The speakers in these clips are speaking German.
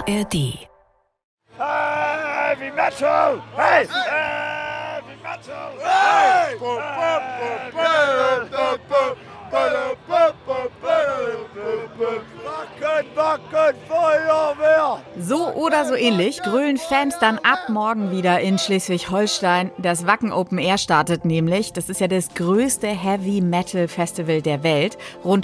ARD. Heavy Metal! Hey! Heavy Metal! Hey! Wacken, Feuerwehr! So oder so ähnlich grölen Fans dann ab morgen wieder in Schleswig-Holstein. Das Wacken Open Air startet nämlich. Das ist ja das größte Heavy-Metal-Festival der Welt. Rund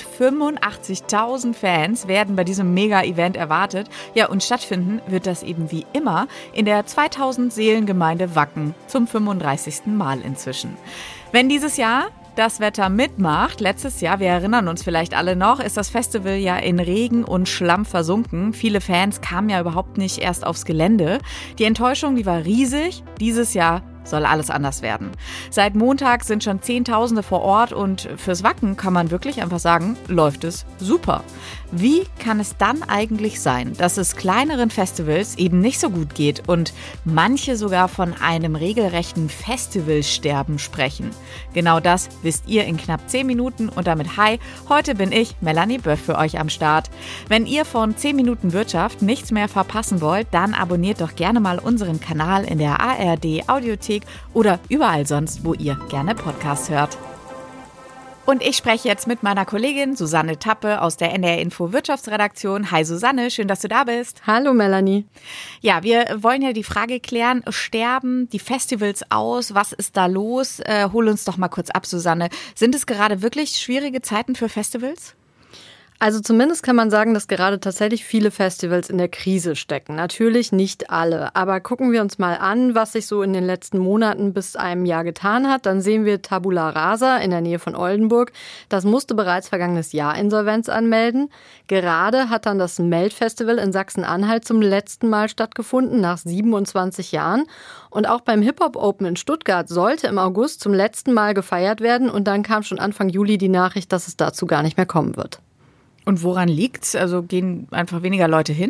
85.000 Fans werden bei diesem Mega-Event erwartet. Ja, und stattfinden wird das eben wie immer in der 2000-Seelen-Gemeinde Wacken zum 35. Mal inzwischen. Wenn dieses Jahr das Wetter mitmacht. Letztes Jahr, wir erinnern uns vielleicht alle noch, ist das Festival ja in Regen und Schlamm versunken. Viele Fans kamen ja überhaupt nicht erst aufs Gelände. Die Enttäuschung, die war riesig. Dieses Jahr soll alles anders werden. Seit Montag sind schon Zehntausende vor Ort und fürs Wacken kann man wirklich einfach sagen, läuft es super. Wie kann es dann eigentlich sein, dass es kleineren Festivals eben nicht so gut geht und manche sogar von einem regelrechten Festivalsterben sprechen? Genau das wisst ihr in knapp 10 Minuten und damit hi, heute bin ich, Melanie Böff, für euch am Start. Wenn ihr von 10 Minuten Wirtschaft nichts mehr verpassen wollt, dann abonniert doch gerne mal unseren Kanal in der ARD Audiothek oder überall sonst, wo ihr gerne Podcasts hört. Und ich spreche jetzt mit meiner Kollegin Susanne Tappe aus der NDR Info Wirtschaftsredaktion. Hi Susanne, schön, dass du da bist. Hallo Melanie. Ja, wir wollen ja die Frage klären, sterben die Festivals aus? Was ist da los? Hol uns doch mal kurz ab, Susanne. Sind es gerade wirklich schwierige Zeiten für Festivals? Also zumindest kann man sagen, dass gerade tatsächlich viele Festivals in der Krise stecken. Natürlich nicht alle, aber gucken wir uns mal an, was sich so in den letzten Monaten bis einem Jahr getan hat. Dann sehen wir Tabula Rasa in der Nähe von Oldenburg. Das musste bereits vergangenes Jahr Insolvenz anmelden. Gerade hat dann das Melt-Festival in Sachsen-Anhalt zum letzten Mal stattgefunden, nach 27 Jahren. Und auch beim Hip-Hop Open in Stuttgart sollte im August zum letzten Mal gefeiert werden. Und dann kam schon Anfang Juli die Nachricht, dass es dazu gar nicht mehr kommen wird. Und woran liegt's? Also gehen einfach weniger Leute hin?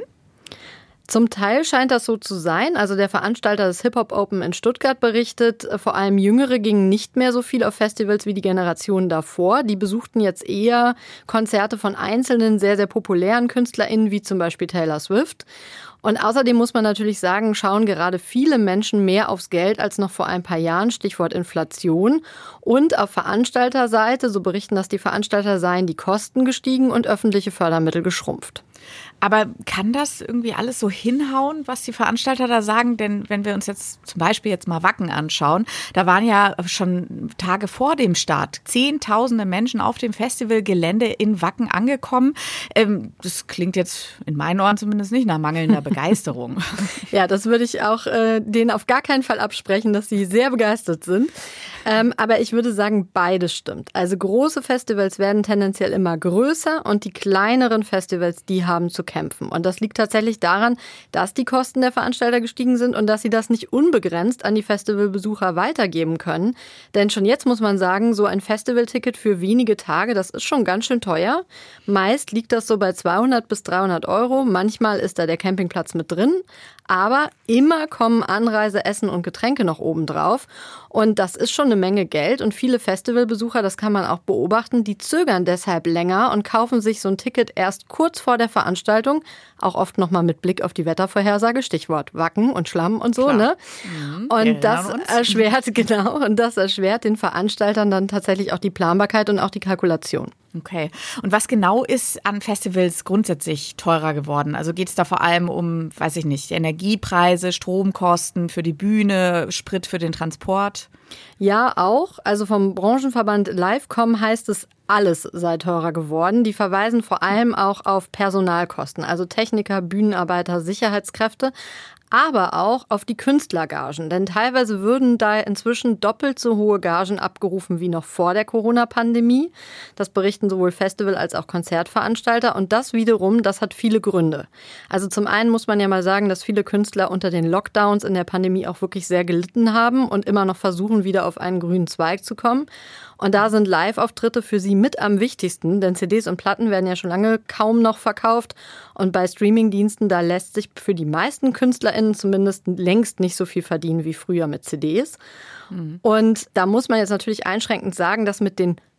Zum Teil scheint das so zu sein. Also der Veranstalter des Hip-Hop Open in Stuttgart berichtet, vor allem Jüngere gingen nicht mehr so viel auf Festivals wie die Generationen davor. Die besuchten jetzt eher Konzerte von einzelnen, sehr, sehr populären KünstlerInnen, wie zum Beispiel Taylor Swift. Und außerdem muss man natürlich sagen, schauen gerade viele Menschen mehr aufs Geld als noch vor ein paar Jahren, Stichwort Inflation. Und auf Veranstalterseite, so berichten das die Veranstalter, seien die Kosten gestiegen und öffentliche Fördermittel geschrumpft. Aber kann das irgendwie alles so hinhauen, was die Veranstalter da sagen? Denn wenn wir uns jetzt zum Beispiel jetzt mal Wacken anschauen, da waren ja schon Tage vor dem Start Zehntausende Menschen auf dem Festivalgelände in Wacken angekommen. Das klingt jetzt in meinen Ohren zumindest nicht nach mangelnder Begeisterung. Ja, das würde ich auch denen auf gar keinen Fall absprechen, dass sie sehr begeistert sind. Aber ich würde sagen, beides stimmt. Also große Festivals werden tendenziell immer größer und die kleineren Festivals, die haben zu kämpfen. Und das liegt tatsächlich daran, dass die Kosten der Veranstalter gestiegen sind und dass sie das nicht unbegrenzt an die Festivalbesucher weitergeben können. Denn schon jetzt muss man sagen, so ein Festivalticket für wenige Tage, das ist schon ganz schön teuer. Meist liegt das so bei 200 bis 300 Euro. Manchmal ist da der Campingplatz mit drin. Aber immer kommen Anreise, Essen und Getränke noch oben drauf. Und das ist schon eine Menge Geld. Und viele Festivalbesucher, das kann man auch beobachten, die zögern deshalb länger und kaufen sich so ein Ticket erst kurz vor der Veranstaltung. Auch oft nochmal mit Blick auf die Wettervorhersage, Stichwort Wacken und Schlamm und so, Klar. Ne? Und das erschwert den Veranstaltern dann tatsächlich auch die Planbarkeit und auch die Kalkulation. Okay. Und was genau ist an Festivals grundsätzlich teurer geworden? Also geht es da vor allem um, weiß ich nicht, Energiepreise, Stromkosten für die Bühne, Sprit für den Transport? Ja, auch. Also vom Branchenverband Livecom heißt es, alles sei teurer geworden. Die verweisen vor allem auch auf Personalkosten, also Techniker, Bühnenarbeiter, Sicherheitskräfte. Aber auch auf die Künstlergagen, denn teilweise würden da inzwischen doppelt so hohe Gagen abgerufen wie noch vor der Corona-Pandemie. Das berichten sowohl Festival- als auch Konzertveranstalter und das wiederum, das hat viele Gründe. Also zum einen muss man ja mal sagen, dass viele Künstler unter den Lockdowns in der Pandemie auch wirklich sehr gelitten haben und immer noch versuchen, wieder auf einen grünen Zweig zu kommen. Und da sind Live-Auftritte für sie mit am wichtigsten, denn CDs und Platten werden ja schon lange kaum noch verkauft. Und bei Streamingdiensten, da lässt sich für die meisten KünstlerInnen zumindest längst nicht so viel verdienen wie früher mit CDs. Und da muss man jetzt natürlich einschränkend sagen, dass mit den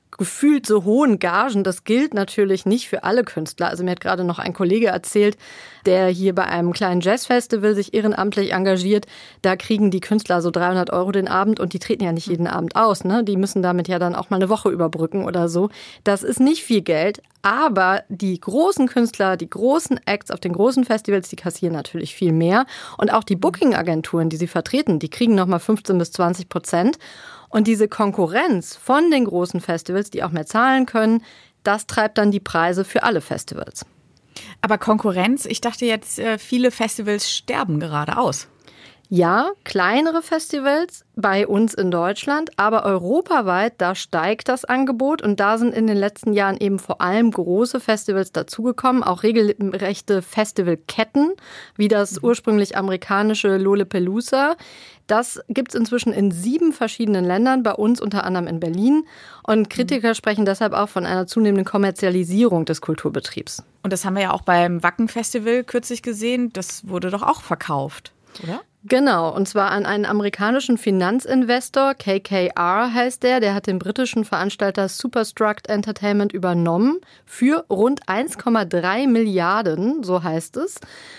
gefühlt so hohen Gagen, das gilt natürlich nicht für alle Künstler. Also mir hat gerade noch ein Kollege erzählt, der hier bei einem kleinen Jazzfestival sich ehrenamtlich engagiert. Da kriegen die Künstler so 300 € den Abend und die treten ja nicht jeden Abend aus, ne? Die müssen damit ja dann auch mal eine Woche überbrücken oder so. Das ist nicht viel Geld, aber die großen Künstler, die großen Acts auf den großen Festivals, die kassieren natürlich viel mehr. Und auch die Booking-Agenturen, die sie vertreten, die kriegen nochmal 15-20%. Und diese Konkurrenz von den großen Festivals, die auch mehr zahlen können, das treibt dann die Preise für alle Festivals. Aber Konkurrenz, ich dachte jetzt, viele Festivals sterben gerade aus. Ja, kleinere Festivals bei uns in Deutschland, aber europaweit, da steigt das Angebot und da sind in den letzten Jahren eben vor allem große Festivals dazugekommen, auch regelrechte Festivalketten, wie das ursprünglich amerikanische Lollapalooza. Das gibt es inzwischen in 7 verschiedenen Ländern, bei uns unter anderem in Berlin. Und Kritiker sprechen deshalb auch von einer zunehmenden Kommerzialisierung des Kulturbetriebs. Und das haben wir ja auch beim Wacken-Festival kürzlich gesehen. Das wurde doch auch verkauft, oder? Genau, und zwar an einen amerikanischen Finanzinvestor, KKR heißt der hat den britischen Veranstalter Superstruct Entertainment übernommen für rund 1,3 Milliarden, so heißt es.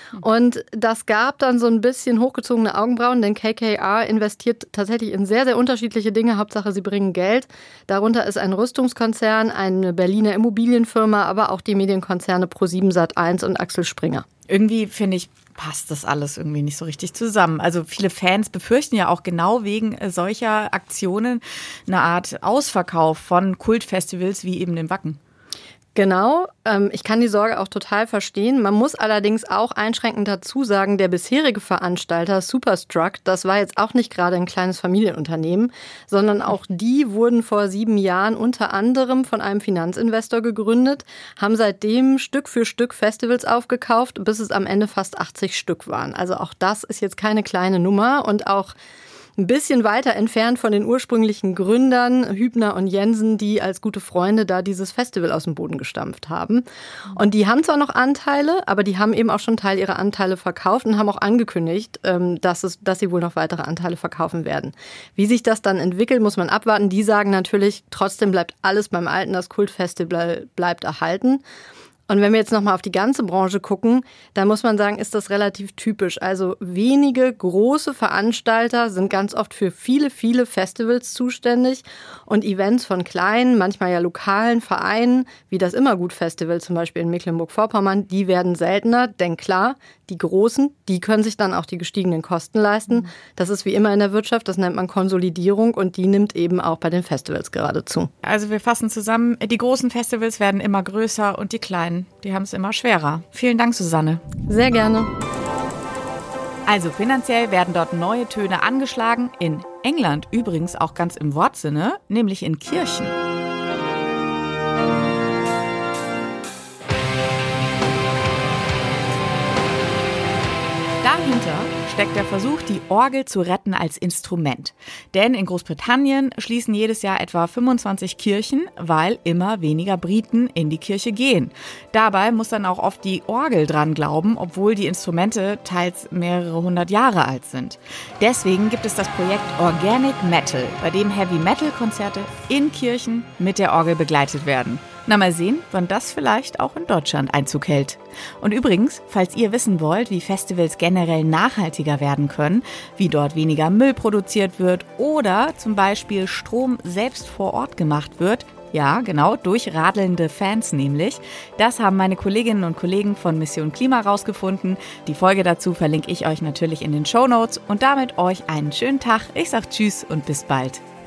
Und das gab dann so ein bisschen hochgezogene Augenbrauen, denn KKR investiert tatsächlich in sehr, sehr unterschiedliche Dinge. Hauptsache, sie bringen Geld. Darunter ist ein Rüstungskonzern, eine Berliner Immobilienfirma, aber auch die Medienkonzerne ProSieben Sat.1 und Axel Springer. Irgendwie, finde ich, passt das alles irgendwie nicht so richtig zusammen. Also viele Fans befürchten ja auch genau wegen solcher Aktionen eine Art Ausverkauf von Kultfestivals wie eben dem Wacken. Genau, ich kann die Sorge auch total verstehen. Man muss allerdings auch einschränkend dazu sagen, der bisherige Veranstalter Superstruck, das war jetzt auch nicht gerade ein kleines Familienunternehmen, sondern auch die wurden vor 7 Jahren unter anderem von einem Finanzinvestor gegründet, haben seitdem Stück für Stück Festivals aufgekauft, bis es am Ende fast 80 Stück waren. Also auch das ist jetzt keine kleine Nummer und auch ein bisschen weiter entfernt von den ursprünglichen Gründern, Hübner und Jensen, die als gute Freunde da dieses Festival aus dem Boden gestampft haben. Und die haben zwar noch Anteile, aber die haben eben auch schon Teil ihrer Anteile verkauft und haben auch angekündigt, dass sie wohl noch weitere Anteile verkaufen werden. Wie sich das dann entwickelt, muss man abwarten. Die sagen natürlich, trotzdem bleibt alles beim Alten, das Kultfestival bleibt erhalten. Und wenn wir jetzt nochmal auf die ganze Branche gucken, dann muss man sagen, ist das relativ typisch. Also wenige große Veranstalter sind ganz oft für viele, viele Festivals zuständig und Events von kleinen, manchmal ja lokalen Vereinen, wie das Immergut-Festival zum Beispiel in Mecklenburg-Vorpommern, die werden seltener, denn klar, die Großen, die können sich dann auch die gestiegenen Kosten leisten. Das ist wie immer in der Wirtschaft, das nennt man Konsolidierung und die nimmt eben auch bei den Festivals gerade zu. Also wir fassen zusammen, die großen Festivals werden immer größer und die kleinen, die haben es immer schwerer. Vielen Dank, Susanne. Sehr gerne. Also finanziell werden dort neue Töne angeschlagen, in England übrigens auch ganz im Wortsinne, nämlich in Kirchen. Dahinter steckt der Versuch, die Orgel zu retten als Instrument. Denn in Großbritannien schließen jedes Jahr etwa 25 Kirchen, weil immer weniger Briten in die Kirche gehen. Dabei muss dann auch oft die Orgel dran glauben, obwohl die Instrumente teils mehrere 100 Jahre alt sind. Deswegen gibt es das Projekt Organic Metal, bei dem Heavy-Metal-Konzerte in Kirchen mit der Orgel begleitet werden. Na, mal sehen, wann das vielleicht auch in Deutschland Einzug hält. Und übrigens, falls ihr wissen wollt, wie Festivals generell nachhaltiger werden können, wie dort weniger Müll produziert wird oder zum Beispiel Strom selbst vor Ort gemacht wird, ja, genau, durch radelnde Fans nämlich. Das haben meine Kolleginnen und Kollegen von Mission Klima rausgefunden. Die Folge dazu verlinke ich euch natürlich in den Shownotes und damit euch einen schönen Tag. Ich sag Tschüss und bis bald.